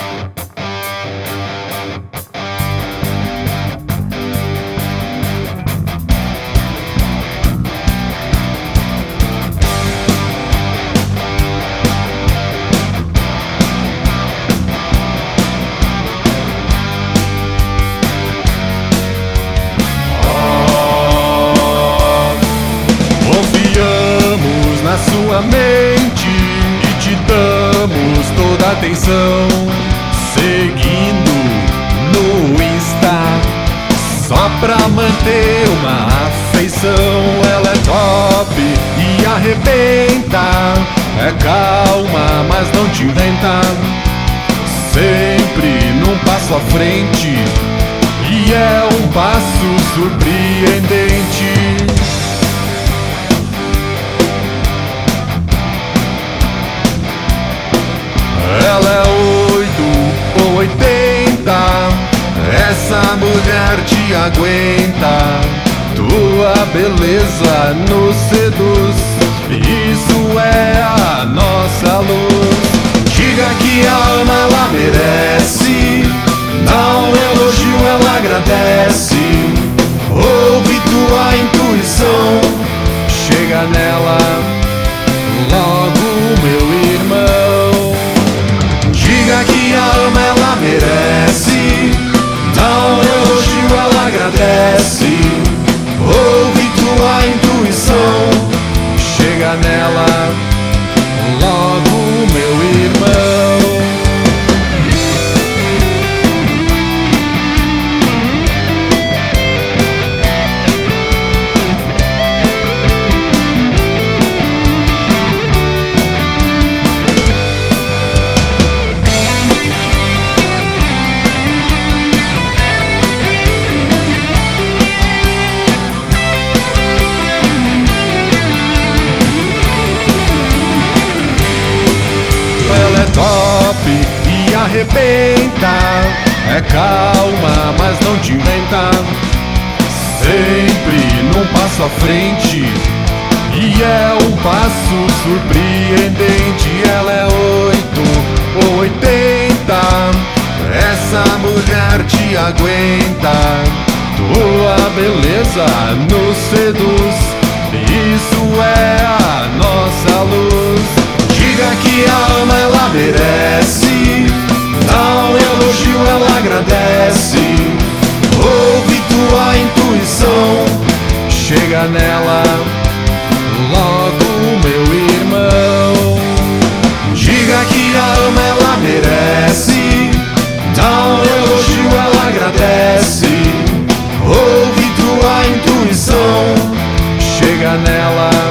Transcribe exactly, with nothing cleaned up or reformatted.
Na sua mente e te damos toda a atenção, seguindo no Insta, só pra manter uma afeição. Ela é top e arrebenta, é calma, mas não te inventa, sempre num passo à frente, e é um passo surpreendente. Ela é oito ou oitenta, essa mulher te aguenta, tua beleza nos seduz, isso é a nossa luz. Diga que a ama, ela merece, dá um elogio, ela agradece, ouve tua intuição, chega nela logo, meu irmão. Diga que a ama, ela merece, dá um elogio, ela agradece, ouve tua intuição, chega nela logo, meu irmão. Top e arrebenta, é calma, mas não te inventa, sempre num passo à frente, e é um passo surpreendente. Ela é oito ou oitenta, essa mulher te aguenta, tua beleza nos seduz, isso é a nossa luz. Diga que a ama, ela merece, dá um elogio, ela agradece, ouve tua intuição, chega nela logo, meu irmão. Diga que a ama, ela merece, dá um elogio, ela agradece, ouve tua intuição, chega nela